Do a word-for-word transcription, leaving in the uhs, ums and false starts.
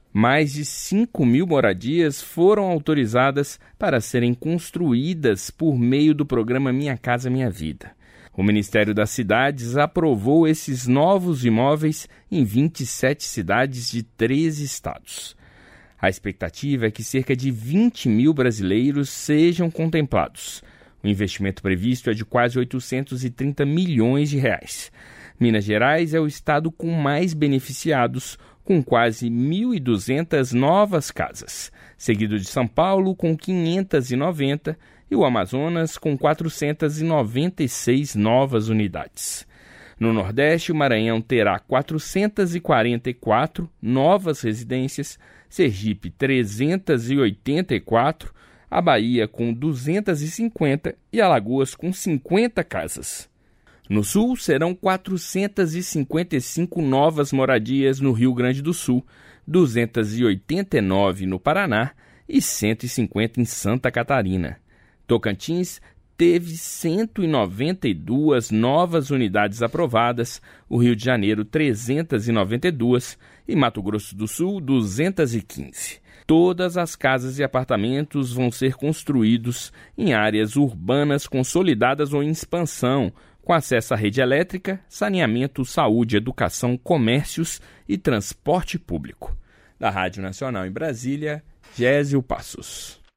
Mais de cinco mil moradias foram autorizadas para serem construídas por meio do programa Minha Casa Minha Vida. O Ministério das Cidades aprovou esses novos imóveis em vinte e sete cidades de treze estados. A expectativa é que cerca de vinte mil brasileiros sejam contemplados. O investimento previsto é de quase oitocentos e trinta milhões de reais. Minas Gerais é o estado com mais beneficiados, com quase mil e duzentas novas casas, seguido de São Paulo com quinhentas e noventa e o Amazonas com quatrocentas e noventa e seis novas unidades. No Nordeste, o Maranhão terá quatrocentas e quarenta e quatro novas residências, Sergipe trezentas e oitenta e quatro, a Bahia com duzentas e cinquenta e Alagoas com cinquenta casas. No Sul, serão quatrocentas e cinquenta e cinco novas moradias no Rio Grande do Sul, duzentas e oitenta e nove no Paraná e cento e cinquenta em Santa Catarina. Tocantins teve cento e noventa e duas novas unidades aprovadas, o Rio de Janeiro trezentas e noventa e duas e Mato Grosso do Sul duzentas e quinze. Todas as casas e apartamentos vão ser construídos em áreas urbanas consolidadas ou em expansão, com acesso à rede elétrica, saneamento, saúde, educação, comércios e transporte público. Da Rádio Nacional em Brasília, Gésio Passos.